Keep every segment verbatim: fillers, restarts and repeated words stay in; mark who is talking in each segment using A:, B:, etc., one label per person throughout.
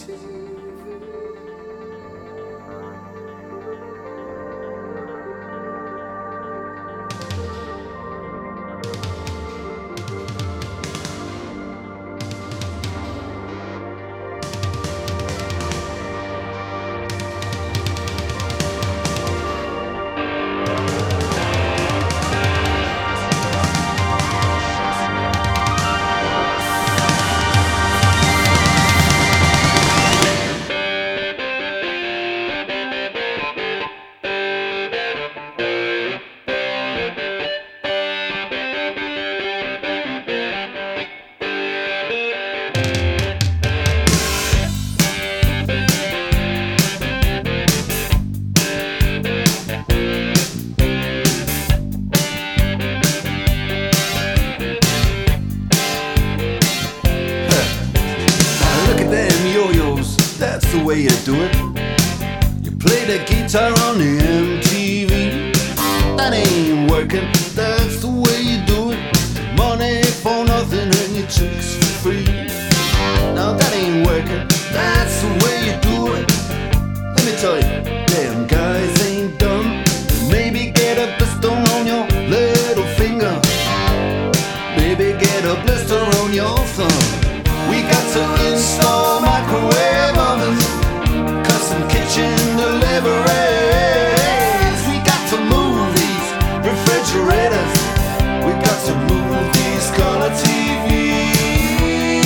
A: way you do it. You play the guitar on the M T V. That ain't working, that's the way you do it. Money for nothing and your chicks for free. Now that ain't working, that's the way you do it. Let me tell you, damn guys ain't dumb. Maybe get a blister on your little finger. Maybe get a blister on your thumb. We got to install microwave ovens, custom kitchen deliveries. We got to move these refrigerators. We got to move these color T Vs.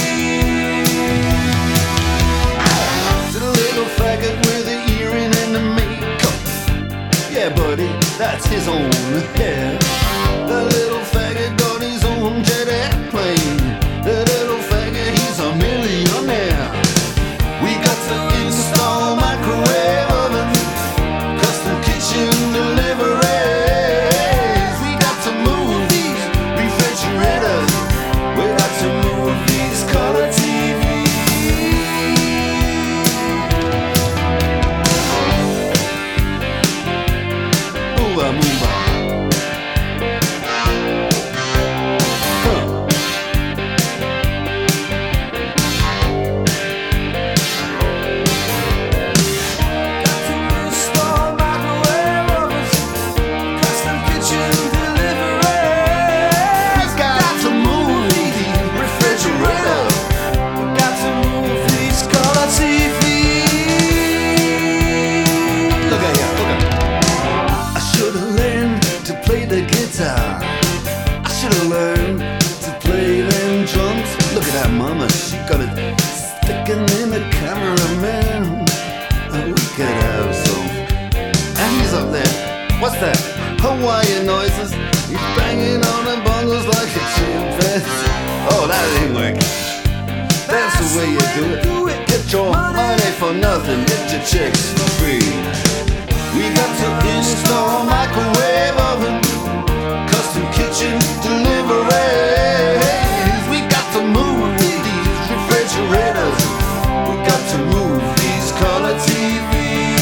A: To the little faggot with the earring and the makeup. Yeah, buddy, that's his own hair. The little faggot got his own jet airplane. The little faggot, he's a millionaire. We got to install microwave ovens, custom kitchen deliveries. We got to move these refrigerators. We got to move these color T Vs. Move on, move on. I should've learned to play them drums. Look at that mama, she got it sticking in the cameraman. Oh, we could have some. And he's up there, what's that? Hawaiian noises. He's banging on the bongos like a chimpanzee. Oh, that ain't working. That's the way you do it. Get your money for nothing, get your chicks for free. We got to install microwave oven, custom kitchen deliveries. We got to move these refrigerators. We got to move these color T Vs.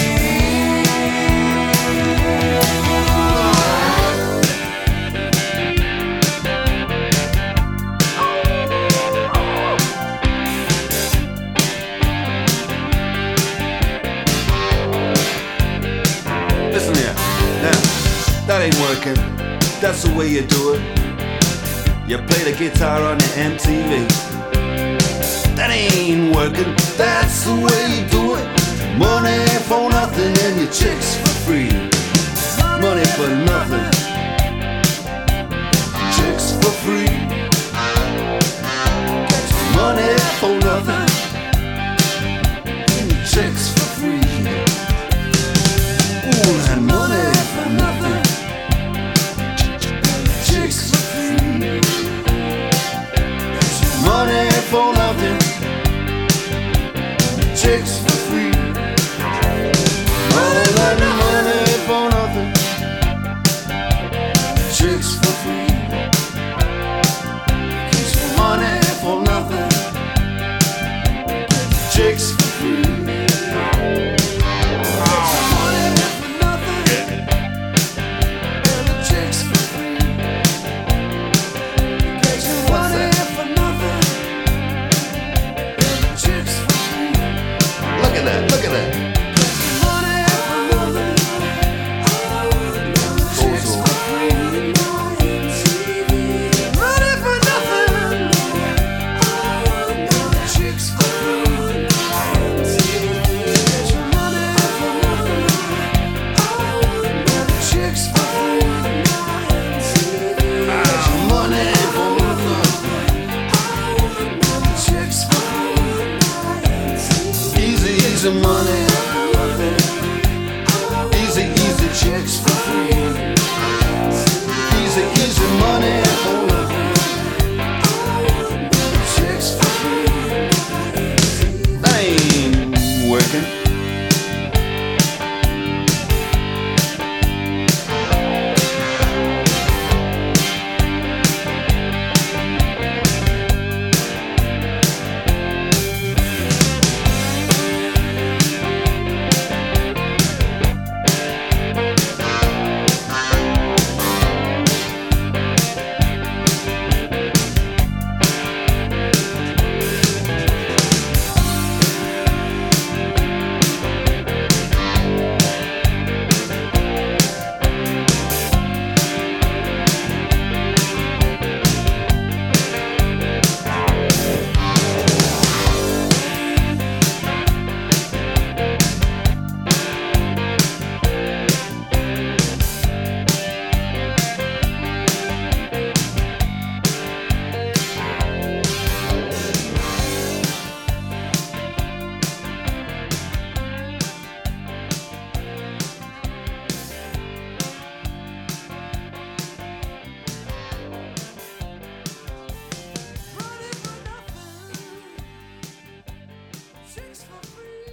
A: Listen here, now, that ain't working. That's the way you do it. You play the guitar on the M T V. That ain't working. That's the way you do it. Money for nothing and your chicks for free. Money for nothing, chicks for free. Money for nothing and your chicks for free. Ooh, and money for nothing, chicks for free. Money for nothing, chicks for free. All that money for nothing, chicks for free. Money for nothing, chicks for free. easy money. Easy, easy chicks for free. Easy, easy money. Chicks for free. That ain't working.
B: Chicks for free.